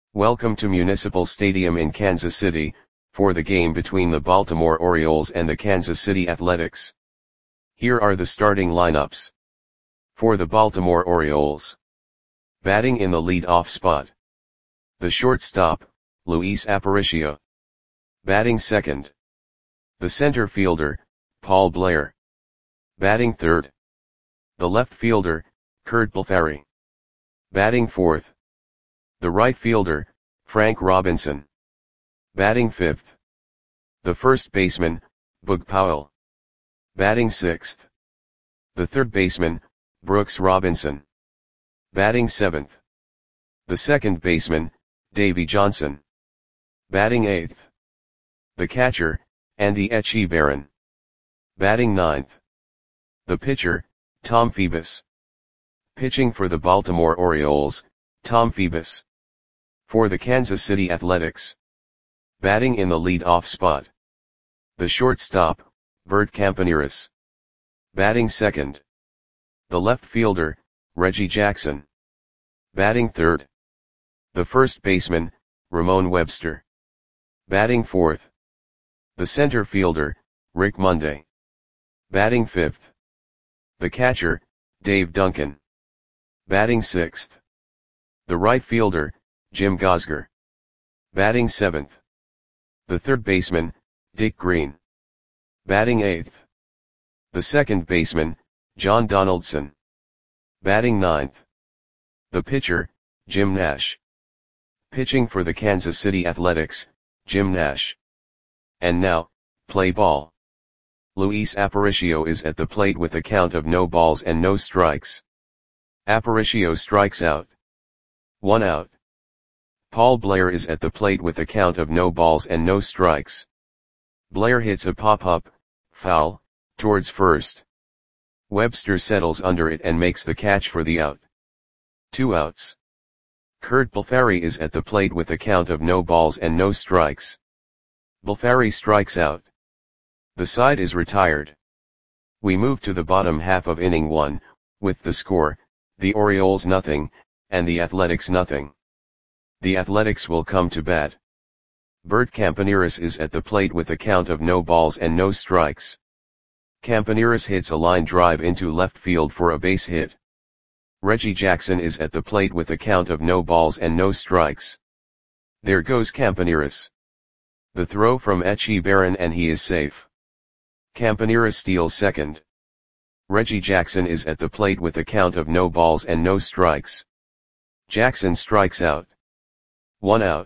Welcome to Municipal Stadium in Kansas City, for the game between the Baltimore Orioles and the Kansas City Athletics. Here are the starting lineups. For the Baltimore Orioles. Batting in the lead-off spot. The shortstop, Luis Aparicio. Batting second. The center fielder, Paul Blair. Batting third. The left fielder, Curt Blefary. Batting fourth. The right fielder, Frank Robinson. Batting fifth. The first baseman, Boog Powell. Batting sixth. The third baseman, Brooks Robinson. Batting seventh. The second baseman, Davey Johnson. Batting eighth. The catcher, Andy Etchebarren. Batting ninth. The pitcher, Tom Phoebus. Pitching for the Baltimore Orioles, Tom Phoebus. For the Kansas City Athletics. Batting in the lead-off spot. The shortstop, Bert Campaneris. Batting second. The left fielder, Reggie Jackson. Batting third. The first baseman, Ramon Webster. Batting fourth. The center fielder, Rick Monday. Batting fifth. The catcher, Dave Duncan. Batting sixth. The right fielder, Jim Gosger. Batting seventh. The third baseman, Dick Green. Batting eighth. The second baseman, John Donaldson. Batting ninth. The pitcher, Jim Nash. Pitching for the Kansas City Athletics, Jim Nash. And now, play ball. Luis Aparicio is at the plate with a count of no balls and no strikes. Aparicio strikes out. 1 out. Paul Blair is at the plate with a count of no balls and no strikes. Blair hits a pop-up, foul, towards first. Webster settles under it and makes the catch for the out. 2 outs. Curt Blefary is at the plate with a count of no balls and no strikes. Blefary strikes out. The side is retired. We move to the bottom half of inning 1, with the score, the Orioles nothing, and the Athletics nothing. The Athletics will come to bat. Bert Campaneris is at the plate with a count of no balls and no strikes. Campaneris hits a line drive into left field for a base hit. Reggie Jackson is at the plate with a count of no balls and no strikes. There goes Campaneris. The throw from Etchebarren and he is safe. Campaneris steals second. Reggie Jackson is at the plate with a count of no balls and no strikes. Jackson strikes out. 1 out.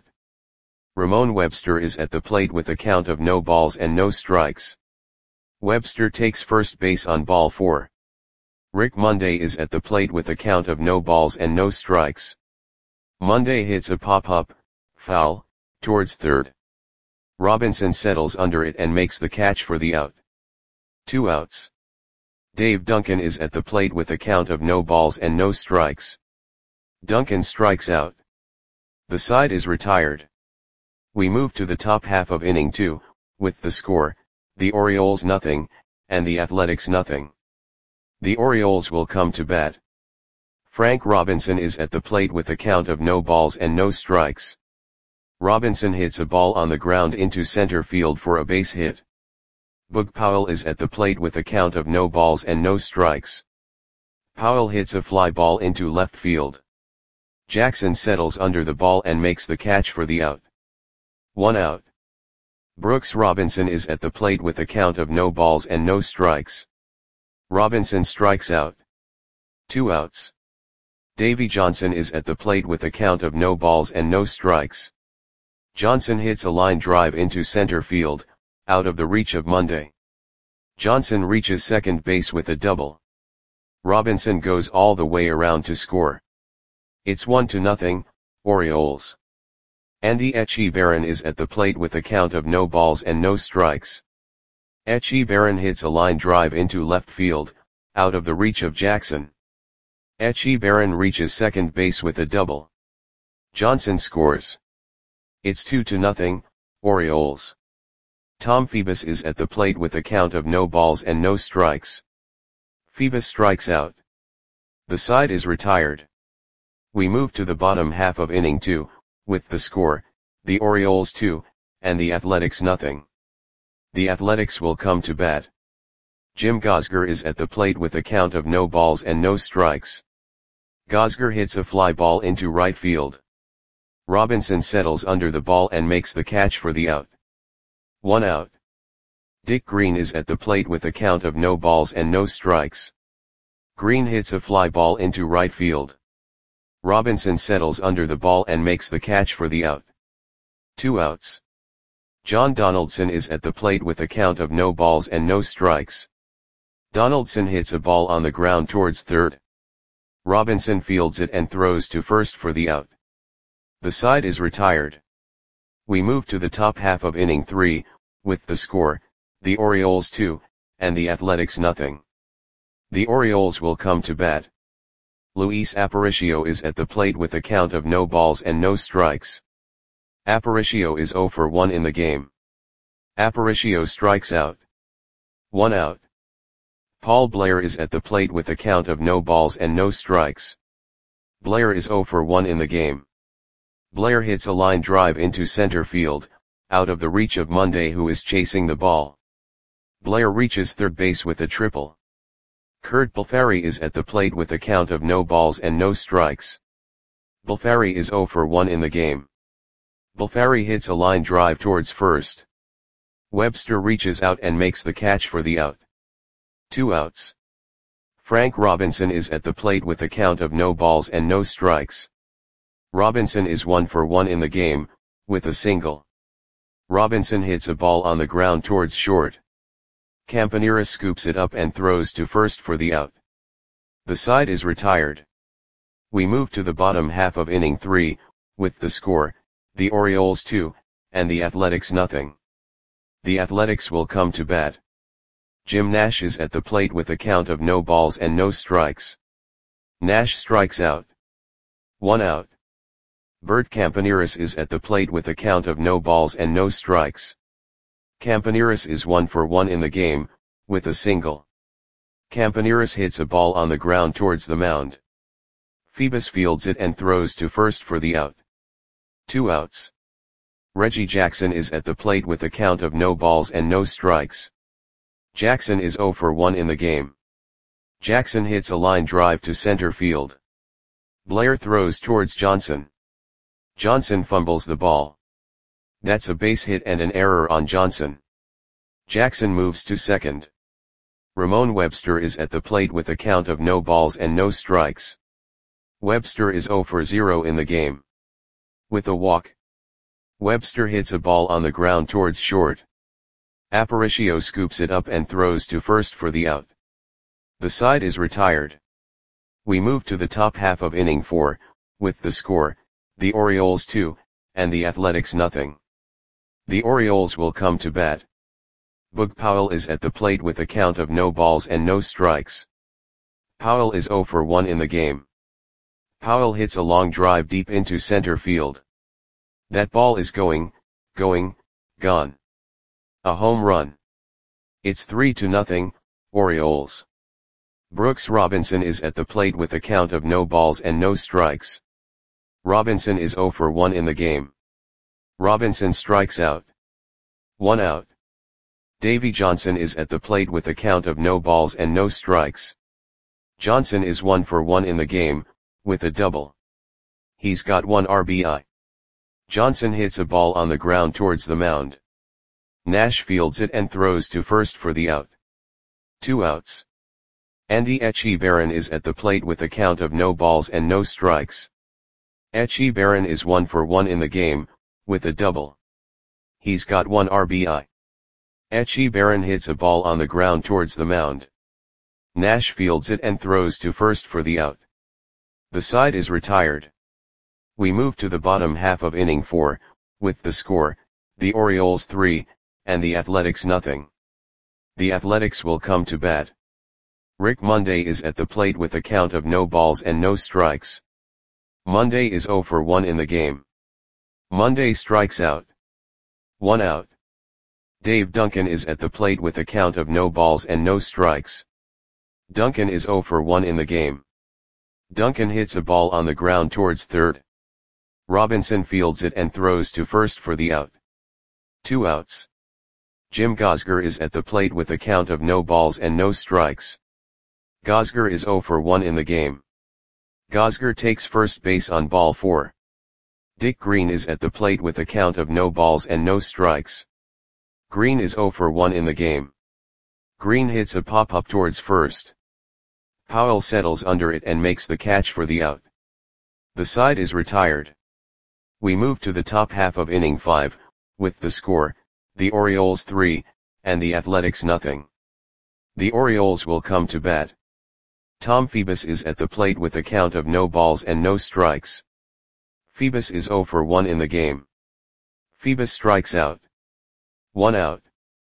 Ramon Webster is at the plate with a count of no balls and no strikes. Webster takes first base on ball 4. Rick Monday is at the plate with a count of no balls and no strikes. Monday hits a pop-up, foul, towards third. Robinson settles under it and makes the catch for the out. 2 outs. Dave Duncan is at the plate with a count of no balls and no strikes. Duncan strikes out. The side is retired. We move to the top half of inning 2, with the score, the Orioles nothing, and the Athletics nothing. The Orioles will come to bat. Frank Robinson is at the plate with a count of no balls and no strikes. Robinson hits a ball on the ground into center field for a base hit. Boog Powell is at the plate with a count of no balls and no strikes. Powell hits a fly ball into left field. Jackson settles under the ball and makes the catch for the out. 1 out. Brooks Robinson is at the plate with a count of no balls and no strikes. Robinson strikes out. 2 outs. Davey Johnson is at the plate with a count of no balls and no strikes. Johnson hits a line drive into center field, out of the reach of Monday. Johnson reaches second base with a double. Robinson goes all the way around to score. It's 1-0, Orioles. Andy Etchebarren is at the plate with a count of no balls and no strikes. Etchebarren hits a line drive into left field, out of the reach of Jackson. Etchebarren reaches second base with a double. Johnson scores. It's 2-0, Orioles. Tom Phoebus is at the plate with a count of no balls and no strikes. Phoebus strikes out. The side is retired. We move to the bottom half of inning 2, with the score, the Orioles 2, and the Athletics nothing. The Athletics will come to bat. Jim Gosger is at the plate with a count of no balls and no strikes. Gosger hits a fly ball into right field. Robinson settles under the ball and makes the catch for the out. 1 out. Dick Green is at the plate with a count of no balls and no strikes. Green hits a fly ball into right field. Robinson settles under the ball and makes the catch for the out. 2 outs. John Donaldson is at the plate with a count of no balls and no strikes. Donaldson hits a ball on the ground towards third. Robinson fields it and throws to first for the out. The side is retired. We move to the top half of inning 3, with the score, the Orioles 2, and the Athletics nothing. The Orioles will come to bat. Luis Aparicio is at the plate with a count of no balls and no strikes. Aparicio is 0 for 1 in the game. Aparicio strikes out. 1 out. Paul Blair is at the plate with a count of no balls and no strikes. Blair is 0 for 1 in the game. Blair hits a line drive into center field, out of the reach of Monday, who is chasing the ball. Blair reaches third base with a triple. Kurt Balfari is at the plate with a count of no balls and no strikes. Balfari is 0 for 1 in the game. Balfari hits a line drive towards first. Webster reaches out and makes the catch for the out. 2 outs. Frank Robinson is at the plate with a count of no balls and no strikes. Robinson is 1 for 1 in the game, with a single. Robinson hits a ball on the ground towards short. Campanera scoops it up and throws to first for the out. The side is retired. We move to the bottom half of inning 3, with the score, the Orioles 2, and the Athletics nothing. The Athletics will come to bat. Jim Nash is at the plate with a count of no balls and no strikes. Nash strikes out. 1 out. Bert Campaneris is at the plate with a count of no balls and no strikes. Campaneris is 1 for 1 in the game, with a single. Campaneris hits a ball on the ground towards the mound. Phoebus fields it and throws to first for the out. 2 outs. Reggie Jackson is at the plate with a count of no balls and no strikes. Jackson is 0 for 1 in the game. Jackson hits a line drive to center field. Blair throws towards Johnson. Johnson fumbles the ball. That's a base hit and an error on Johnson. Jackson moves to second. Ramon Webster is at the plate with a count of no balls and no strikes. Webster is 0 for 0 in the game. With a walk. Webster hits a ball on the ground towards short. Aparicio scoops it up and throws to first for the out. The side is retired. We move to the top half of inning 4, with the score, the Orioles 2, and the Athletics nothing. The Orioles will come to bat. Boog Powell is at the plate with a count of no balls and no strikes. Powell is 0 for 1 in the game. Powell hits a long drive deep into center field. That ball is gone. A home run. It's 3-0, Orioles. Brooks Robinson is at the plate with a count of no balls and no strikes. Robinson is 0 for 1 in the game. Robinson strikes out. 1 out. Davy Johnson is at the plate with a count of no balls and no strikes. Johnson is 1 for 1 in the game, with a double. He's got 1 RBI. Johnson hits a ball on the ground towards the mound. Nash fields it and throws to first for the out. 2 outs. Andy Etchebarren is at the plate with a count of no balls and no strikes. Etchebarren is 1 for 1 in the game, with a double. He's got 1 RBI. Etchebarren hits a ball on the ground towards the mound. Nash fields it and throws to first for the out. The side is retired. We move to the bottom half of inning 4, with the score, the Orioles 3, and the Athletics nothing. The Athletics will come to bat. Rick Monday is at the plate with a count of no balls and no strikes. Monday is 0 for 1 in the game. Monday strikes out. 1 out. Dave Duncan is at the plate with a count of no balls and no strikes. Duncan is 0 for 1 in the game. Duncan hits a ball on the ground towards third. Robinson fields it and throws to first for the out. 2 outs. Jim Gosger is at the plate with a count of no balls and no strikes. Gosger is 0 for 1 in the game. Gosger takes first base on ball 4. Dick Green is at the plate with a count of no balls and no strikes. Green is 0 for 1 in the game. Green hits a pop-up towards first. Powell settles under it and makes the catch for the out. The side is retired. We move to the top half of inning 5, with the score, the Orioles 3, and the Athletics nothing. The Orioles will come to bat. Tom Phoebus is at the plate with a count of no balls and no strikes. Phoebus is 0 for 1 in the game. Phoebus strikes out. 1 out.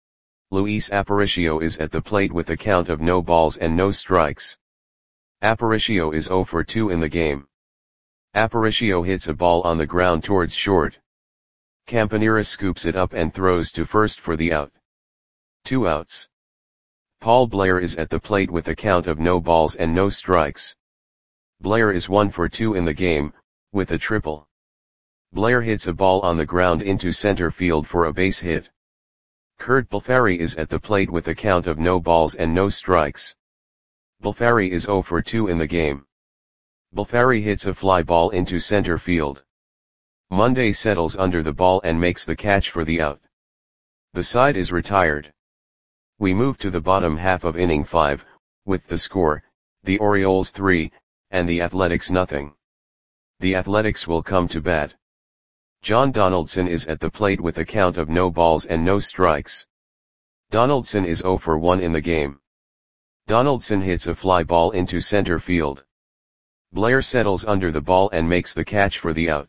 Luis Aparicio is at the plate with a count of no balls and no strikes. Aparicio is 0 for 2 in the game. Aparicio hits a ball on the ground towards short. Campanera scoops it up and throws to first for the out. 2 outs. Paul Blair is at the plate with a count of no balls and no strikes. Blair is 1 for 2 in the game, with a triple. Blair hits a ball on the ground into center field for a base hit. Kurt Balfari is at the plate with a count of no balls and no strikes. Balfari is 0 for 2 in the game. Balfari hits a fly ball into center field. Monday settles under the ball and makes the catch for the out. The side is retired. We move to the bottom half of inning 5, with the score, the Orioles 3, and the Athletics nothing. The Athletics will come to bat. John Donaldson is at the plate with a count of no balls and no strikes. Donaldson is 0 for 1 in the game. Donaldson hits a fly ball into center field. Blair settles under the ball and makes the catch for the out.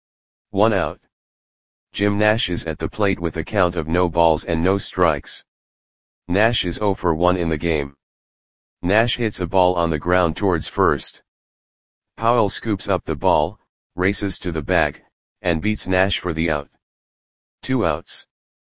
1 out. Jim Nash is at the plate with a count of no balls and no strikes. Nash is 0 for 1 in the game. Nash hits a ball on the ground towards first. Powell scoops up the ball, races to the bag, and beats Nash for the out. 2 outs.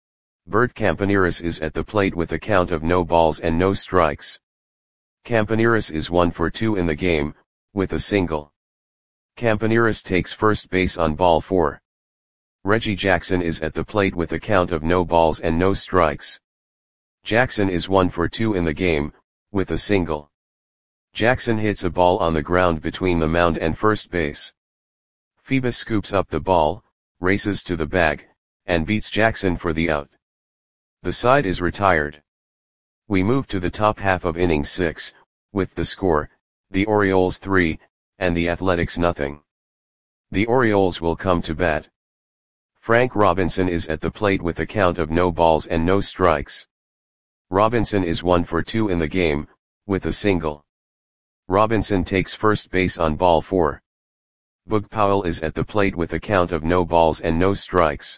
Bert Campaneris is at the plate with a count of no balls and no strikes. Campaneris is 1 for 2 in the game, with a single. Campaneris takes first base on ball 4. Reggie Jackson is at the plate with a count of no balls and no strikes. Jackson is 1 for 2 in the game, with a single. Jackson hits a ball on the ground between the mound and first base. Phoebus scoops up the ball, races to the bag, and beats Jackson for the out. The side is retired. We move to the top half of inning 6, with the score, the Orioles 3, and the Athletics nothing. The Orioles will come to bat. Frank Robinson is at the plate with a count of no balls and no strikes. Robinson is 1 for 2 in the game, with a single. Robinson takes first base on ball 4. Boog Powell is at the plate with a count of no balls and no strikes.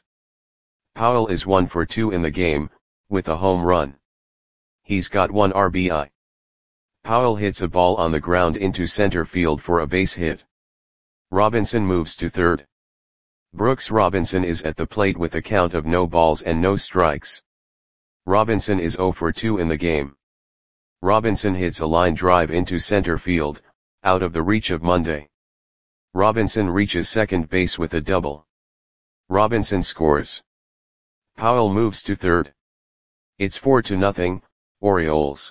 Powell is 1 for 2 in the game, with a home run. He's got 1 RBI. Powell hits a ball on the ground into center field for a base hit. Robinson moves to third. Brooks Robinson is at the plate with a count of no balls and no strikes. Robinson is 0 for 2 in the game. Robinson hits a line drive into center field, out of the reach of Monday. Robinson reaches second base with a double. Robinson scores. Powell moves to third. It's 4-0, Orioles.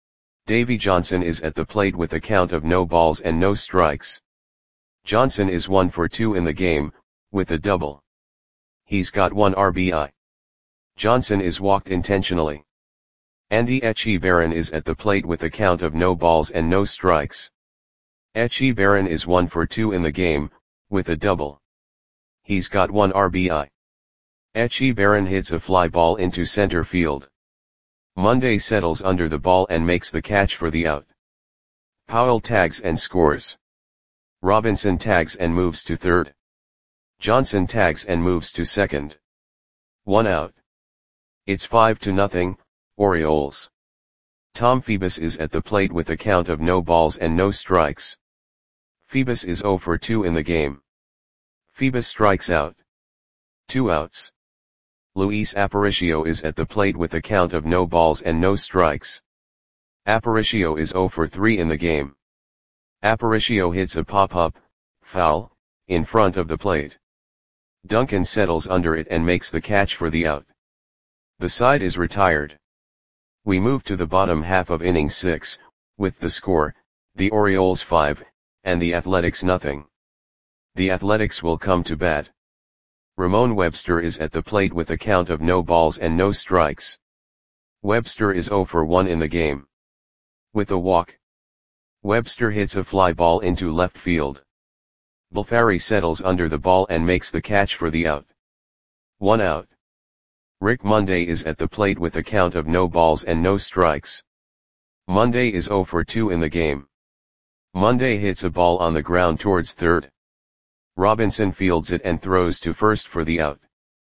Davy Johnson is at the plate with a count of no balls and no strikes. Johnson is 1 for 2 in the game, with a double. He's got 1 RBI. Johnson is walked intentionally. Andy Etchebarren is at the plate with a count of no balls and no strikes. Etchebarren is 1 for 2 in the game, with a double. He's got 1 RBI. Etchebarren hits a fly ball into center field. Monday settles under the ball and makes the catch for the out. Powell tags and scores. Robinson tags and moves to third. Johnson tags and moves to second. 1 out. It's 5-0, Orioles. Tom Phoebus is at the plate with a count of no balls and no strikes. Phoebus is 0 for 2 in the game. Phoebus strikes out. 2 outs. Luis Aparicio is at the plate with a count of no balls and no strikes. Aparicio is 0 for 3 in the game. Aparicio hits a pop-up, foul, in front of the plate. Duncan settles under it and makes the catch for the out. The side is retired. We move to the bottom half of inning 6, with the score, the Orioles 5, and the Athletics nothing. The Athletics will come to bat. Ramon Webster is at the plate with a count of no balls and no strikes. Webster is 0 for 1 in the game. With a walk, Webster hits a fly ball into left field. Bulfari settles under the ball and makes the catch for the out. 1 out. Rick Monday is at the plate with a count of no balls and no strikes. Monday is 0 for 2 in the game. Monday hits a ball on the ground towards third. Robinson fields it and throws to first for the out.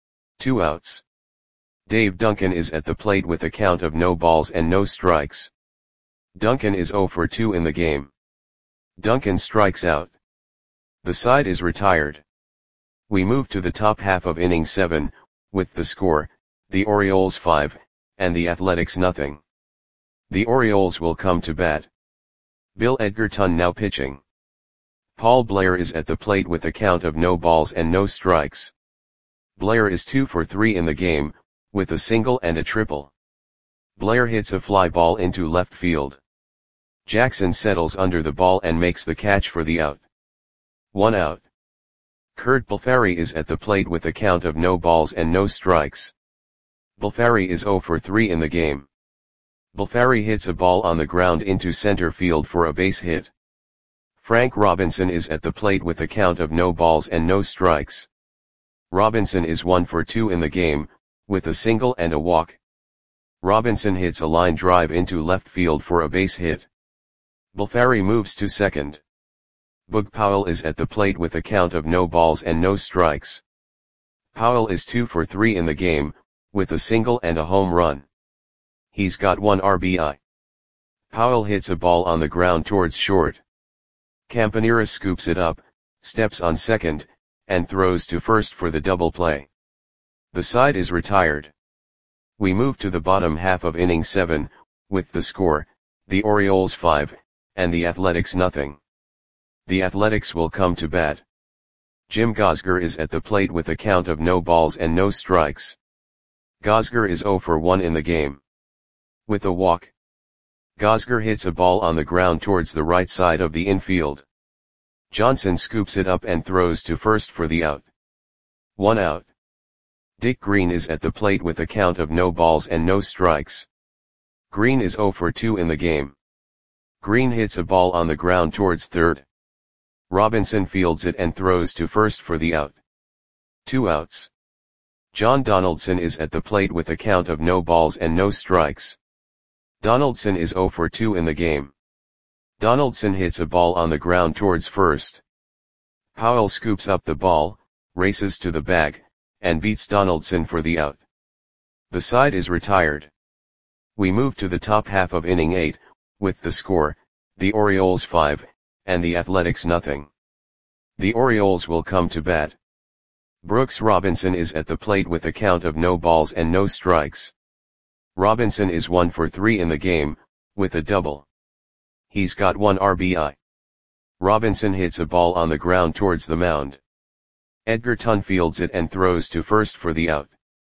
2 outs. Dave Duncan is at the plate with a count of no balls and no strikes. Duncan is 0 for 2 in the game. Duncan strikes out. The side is retired. We move to the top half of inning 7, with the score, the Orioles 5, and the Athletics nothing. The Orioles will come to bat. Bill Edgerton now pitching. Paul Blair is at the plate with a count of no balls and no strikes. Blair is 2 for 3 in the game, with a single and a triple. Blair hits a fly ball into left field. Jackson settles under the ball and makes the catch for the out. 1 out. Kurt Bulfari is at the plate with a count of no balls and no strikes. Bulfari is 0 for 3 in the game. Bulfari hits a ball on the ground into center field for a base hit. Frank Robinson is at the plate with a count of no balls and no strikes. Robinson is 1 for 2 in the game, with a single and a walk. Robinson hits a line drive into left field for a base hit. Bulfari moves to second. Boog Powell is at the plate with a count of no balls and no strikes. Powell is 2 for 3 in the game, with a single and a home run. He's got 1 RBI. Powell hits a ball on the ground towards short. Campanera scoops it up, steps on second, and throws to first for the double play. The side is retired. We move to the bottom half of inning 7, with the score, the Orioles 5, and the Athletics nothing. The Athletics will come to bat. Jim Gosger is at the plate with a count of no balls and no strikes. Gosger is 0 for 1 in the game. With a walk, Gosger hits a ball on the ground towards the right side of the infield. Johnson scoops it up and throws to first for the out. 1 out. Dick Green is at the plate with a count of no balls and no strikes. Green is 0 for 2 in the game. Green hits a ball on the ground towards third. Robinson fields it and throws to first for the out. 2 outs. John Donaldson is at the plate with a count of no balls and no strikes. Donaldson is 0 for 2 in the game. Donaldson hits a ball on the ground towards first. Powell scoops up the ball, races to the bag, and beats Donaldson for the out. The side is retired. We move to the top half of inning 8, with the score, the Orioles 5, and the Athletics nothing. The Orioles will come to bat. Brooks Robinson is at the plate with a count of no balls and no strikes. Robinson is 1 for 3 in the game, with a double. He's got 1 RBI. Robinson hits a ball on the ground towards the mound. Edgerton fields it and throws to first for the out.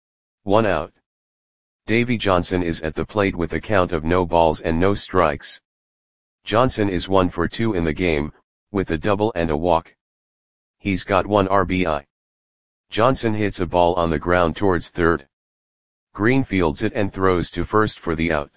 1 out. Davy Johnson is at the plate with a count of no balls and no strikes. Johnson is 1 for 2 in the game, with a double and a walk. He's got 1 RBI. Johnson hits a ball on the ground towards third. Green fields it and throws to first for the out.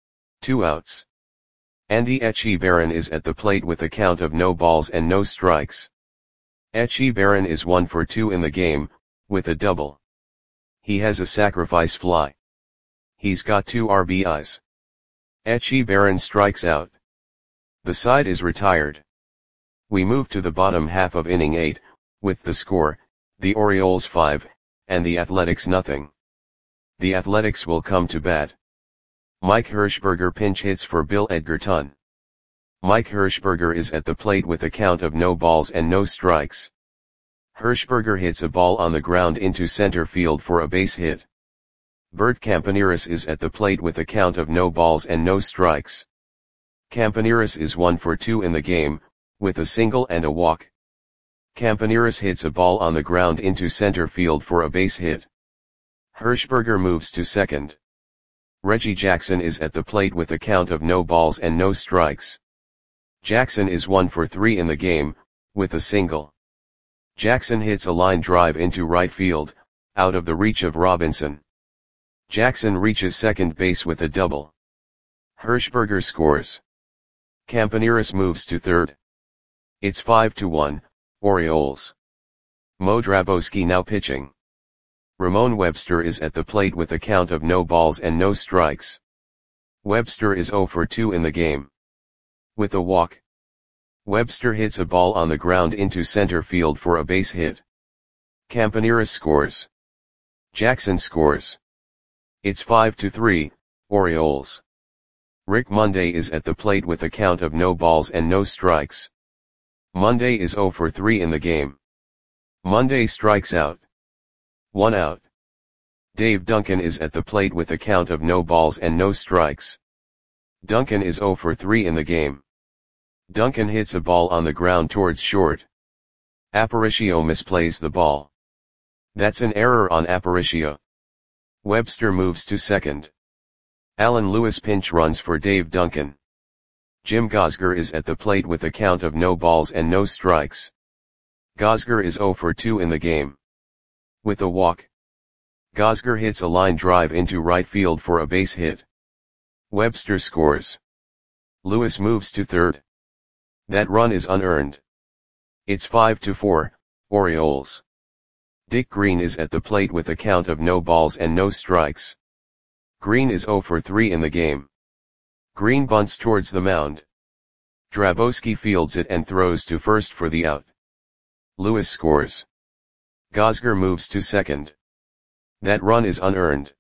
2 outs. Andy Etchebarren is at the plate with a count of no balls and no strikes. Etchebarren is 1 for 2 in the game, with a double. He has a sacrifice fly. He's got 2 RBIs. Etchebarren strikes out. The side is retired. We move to the bottom half of inning 8, with the score, the Orioles 5, and the Athletics nothing. The Athletics will come to bat. Mike Hirschberger pinch hits for Bill Edgerton. Mike Hirschberger is at the plate with a count of no balls and no strikes. Hirschberger hits a ball on the ground into center field for a base hit. Bert Campaneris is at the plate with a count of no balls and no strikes. Campaneris is 1 for 2 in the game, with a single and a walk. Campaneris hits a ball on the ground into center field for a base hit. Hirschberger moves to second. Reggie Jackson is at the plate with a count of no balls and no strikes. Jackson is 1 for 3 in the game, with a single. Jackson hits a line drive into right field, out of the reach of Robinson. Jackson reaches second base with a double. Hirschberger scores. Campaneris moves to third. It's 5-1, Orioles. Mo Drabowski now pitching. Ramon Webster is at the plate with a count of no balls and no strikes. Webster is 0 for 2 in the game. With a walk. Webster hits a ball on the ground into center field for a base hit. Campaneris scores. Jackson scores. It's 5-3, Orioles. Rick Monday is at the plate with a count of no balls and no strikes. Monday is 0 for 3 in the game. Monday strikes out. 1 out. Dave Duncan is at the plate with a count of no balls and no strikes. Duncan is 0 for 3 in the game. Duncan hits a ball on the ground towards short. Aparicio misplays the ball. That's an error on Aparicio. Webster moves to second. Alan Lewis pinch runs for Dave Duncan. Jim Gosger is at the plate with a count of no balls and no strikes. Gosger is 0 for 2 in the game. With a walk. Gosger hits a line drive into right field for a base hit. Webster scores. Lewis moves to third. That run is unearned. It's 5-4, Orioles. Dick Green is at the plate with a count of no balls and no strikes. Green is 0 for 3 in the game. Green bunts towards the mound. Drabowski fields it and throws to first for the out. Lewis scores. Gosger moves to second. That run is unearned.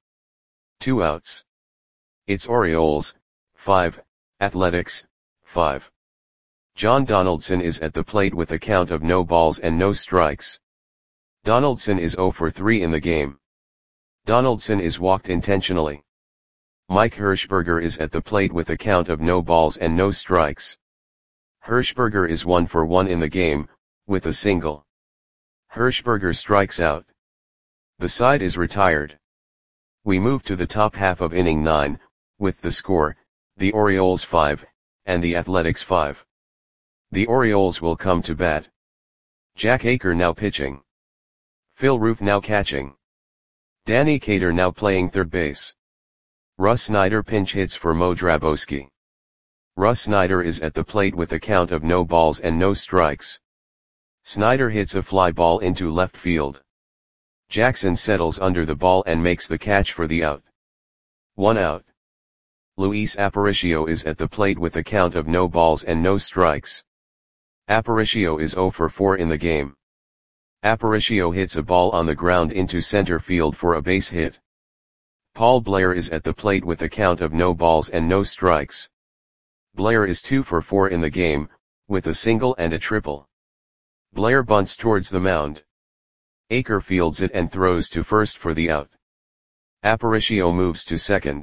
2 outs. It's Orioles, 5, Athletics, 5. John Donaldson is at the plate with a count of no balls and no strikes. Donaldson is 0 for 3 in the game. Donaldson is walked intentionally. Mike Hirschberger is at the plate with a count of no balls and no strikes. Hirschberger is 1 for 1 in the game, with a single. Hirschberger strikes out. The side is retired. We move to the top half of inning 9, with the score, the Orioles 5, and the Athletics 5. The Orioles will come to bat. Jack Aker now pitching. Phil Roof now catching. Danny Cater now playing third base. Russ Snyder pinch hits for Mo Drabowski. Russ Snyder is at the plate with a count of no balls and no strikes. Snyder hits a fly ball into left field. Jackson settles under the ball and makes the catch for the out. 1 out. Luis Aparicio is at the plate with a count of no balls and no strikes. Aparicio is 0 for 4 in the game. Aparicio hits a ball on the ground into center field for a base hit. Paul Blair is at the plate with a count of no balls and no strikes. Blair is 2 for 4 in the game, with a single and a triple. Blair bunts towards the mound. Aker fields it and throws to first for the out. Aparicio moves to second.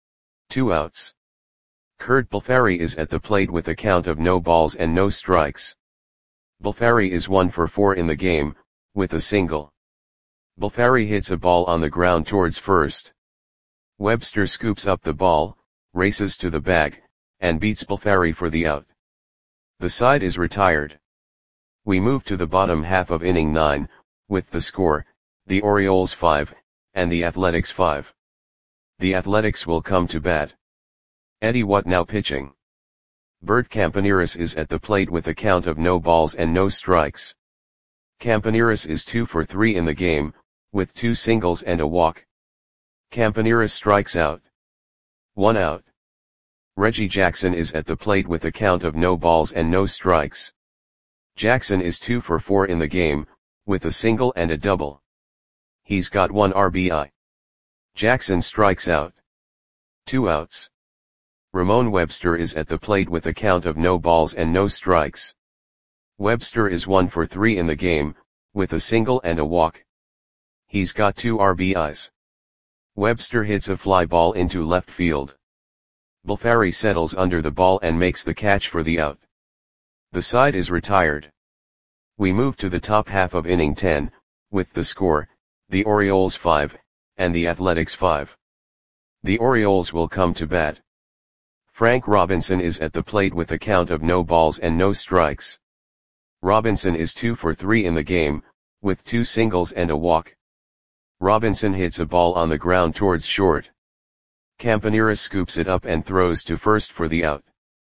2 outs. Kurt Balfari is at the plate with a count of no balls and no strikes. Balfari is 1 for 4 in the game, with a single. Balfari hits a ball on the ground towards first. Webster scoops up the ball, races to the bag, and beats Balfari for the out. The side is retired. We move to the bottom half of inning 9, with the score, the Orioles 5, and the Athletics 5. The Athletics will come to bat. Eddie Watt now pitching. Bert Campaneris is at the plate with a count of no balls and no strikes. Campaneris is 2 for 3 in the game, with 2 singles and a walk. Campaneris strikes out. 1 out. Reggie Jackson is at the plate with a count of no balls and no strikes. Jackson is 2 for 4 in the game, with a single and a double. He's got 1 RBI. Jackson strikes out. 2 outs. Ramon Webster is at the plate with a count of no balls and no strikes. Webster is 1 for 3 in the game, with a single and a walk. He's got 2 RBIs. Webster hits a fly ball into left field. Balfari settles under the ball and makes the catch for the out. The side is retired. We move to the top half of inning 10, with the score, the Orioles 5, and the Athletics 5. The Orioles will come to bat. Frank Robinson is at the plate with a count of no balls and no strikes. Robinson is 2 for 3 in the game, with 2 singles and a walk. Robinson hits a ball on the ground towards short. Campaneris scoops it up and throws to first for the out.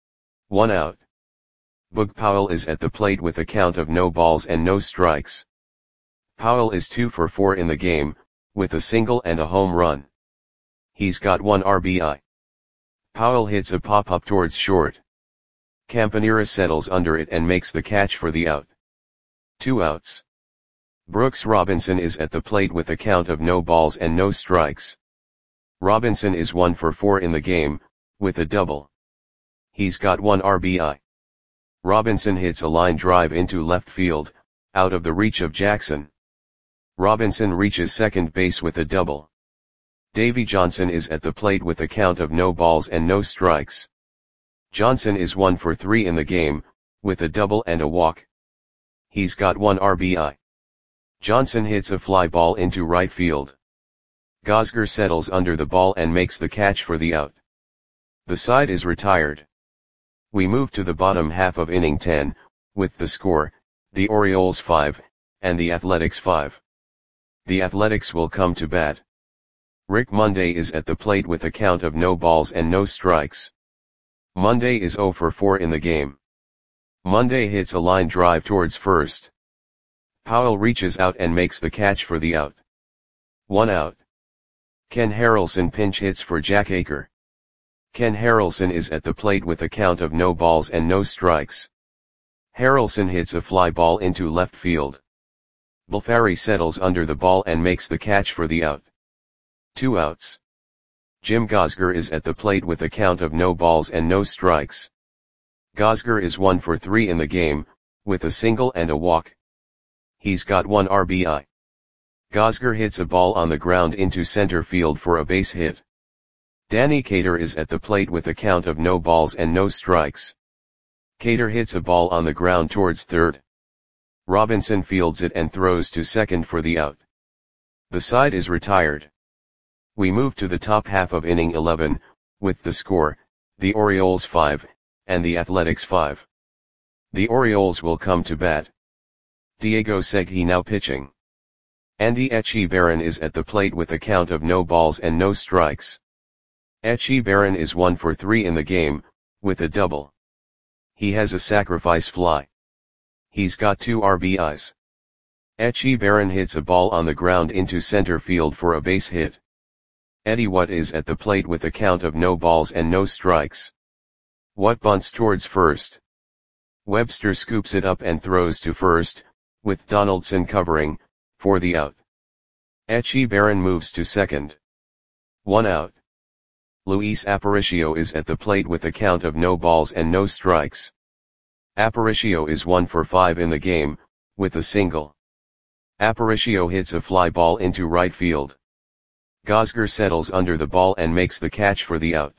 1 out. Boog Powell is at the plate with a count of no balls and no strikes. Powell is 2 for 4 in the game, with a single and a home run. He's got 1 RBI. Powell hits a pop-up towards short. Campaneris settles under it and makes the catch for the out. 2 outs. Brooks Robinson is at the plate with a count of no balls and no strikes. Robinson is 1 for 4 in the game, with a double. He's got 1 RBI. Robinson hits a line drive into left field, out of the reach of Jackson. Robinson reaches second base with a double. Davy Johnson is at the plate with a count of no balls and no strikes. Johnson is 1 for 3 in the game, with a double and a walk. He's got 1 RBI. Johnson hits a fly ball into right field. Gosger settles under the ball and makes the catch for the out. The side is retired. We move to the bottom half of inning 10, with the score, the Orioles 5, and the Athletics 5. The Athletics will come to bat. Rick Monday is at the plate with a count of no balls and no strikes. Monday is 0 for 4 in the game. Monday hits a line drive towards first. Powell reaches out and makes the catch for the out. 1 out. Ken Harrelson pinch hits for Jack Aker. Ken Harrelson is at the plate with a count of no balls and no strikes. Harrelson hits a fly ball into left field. Bulfari settles under the ball and makes the catch for the out. 2 outs. Jim Gosger is at the plate with a count of no balls and no strikes. Gosger is 1 for 3 in the game, with a single and a walk. He's got 1 RBI. Gosger hits a ball on the ground into center field for a base hit. Danny Cater is at the plate with a count of no balls and no strikes. Cater hits a ball on the ground towards third. Robinson fields it and throws to second for the out. The side is retired. We move to the top half of inning 11, with the score, the Orioles 5, and the Athletics 5. The Orioles will come to bat. Diego Segui now pitching. Andy Etchebarren is at the plate with a count of no balls and no strikes. Etchebarren is 1 for 3 in the game, with a double. He has a sacrifice fly. He's got 2 RBIs. Etchebarren hits a ball on the ground into center field for a base hit. Eddie Watt is at the plate with a count of no balls and no strikes. Watt bunts towards first. Webster scoops it up and throws to first, with Donaldson covering, for the out. Etchebarren moves to second. 1 out. Luis Aparicio is at the plate with a count of no balls and no strikes. Aparicio is 1 for 5 in the game, with a single. Aparicio hits a fly ball into right field. Gosger settles under the ball and makes the catch for the out.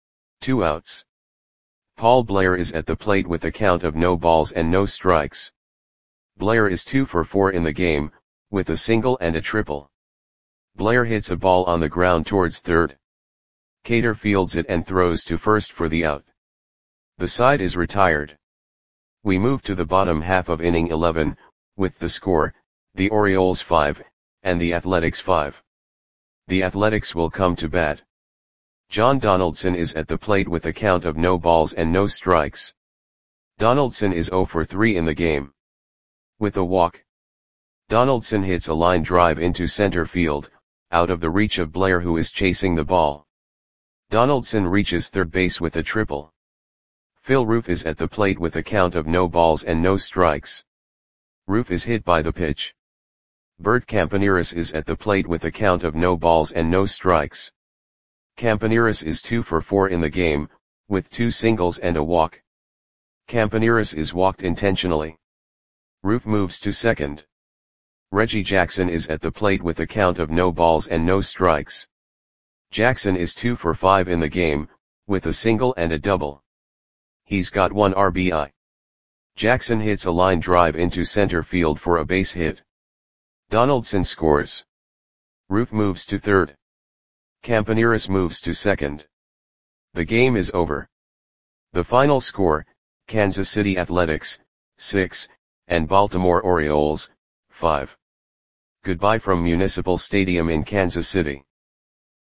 2 outs. Paul Blair is at the plate with a count of no balls and no strikes. Blair is 2 for 4 in the game, with a single and a triple. Blair hits a ball on the ground towards third. Cater fields it and throws to first for the out. The side is retired. We move to the bottom half of inning 11, with the score, the Orioles 5, and the Athletics 5. The Athletics will come to bat. John Donaldson is at the plate with a count of no balls and no strikes. Donaldson is 0 for 3 in the game. With a walk. Donaldson hits a line drive into center field, out of the reach of Blair who is chasing the ball. Donaldson reaches third base with a triple. Phil Roof is at the plate with a count of no balls and no strikes. Roof is hit by the pitch. Bert Campaneris is at the plate with a count of no balls and no strikes. Campaneris is 2 for 4 in the game, with 2 singles and a walk. Campaneris is walked intentionally. Roof moves to second. Reggie Jackson is at the plate with a count of no balls and no strikes. Jackson is 2 for 5 in the game, with a single and a double. He's got 1 RBI. Jackson hits a line drive into center field for a base hit. Donaldson scores. Root moves to third. Campaneris moves to second. The game is over. The final score, Kansas City Athletics, 6, and Baltimore Orioles, 5. Goodbye from Municipal Stadium in Kansas City.